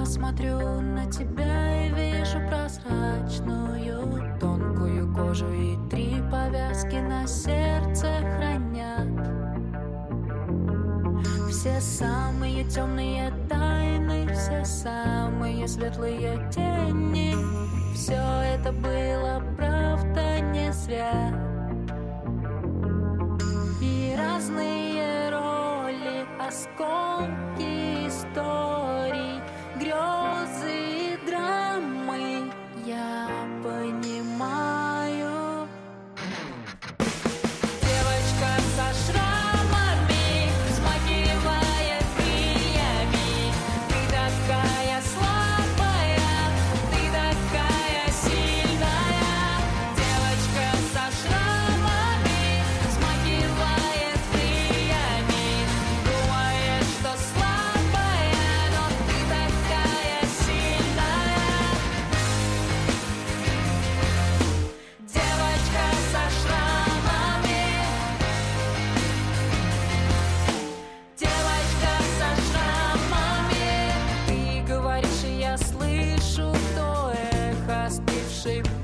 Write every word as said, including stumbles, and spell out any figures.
смотрю на тебя и вижу прозрачную тонкую кожу, и три повязки на сердце хранят все самые темные тайны, все самые светлые тени. Все это было правда не зря. И разные роли, осколки историй, грезы и драмы я понимаю. Девочка со шрамами взмахивает крыльями. Ты такая слабая, ты такая сильная. Девочка со шрамами взмахивает крыльями. Думаешь, что слабая, но ты такая сильная. Девочка со шрамами. Девочка со шрамами. Ты говоришь, и я слышу то эхо остывшей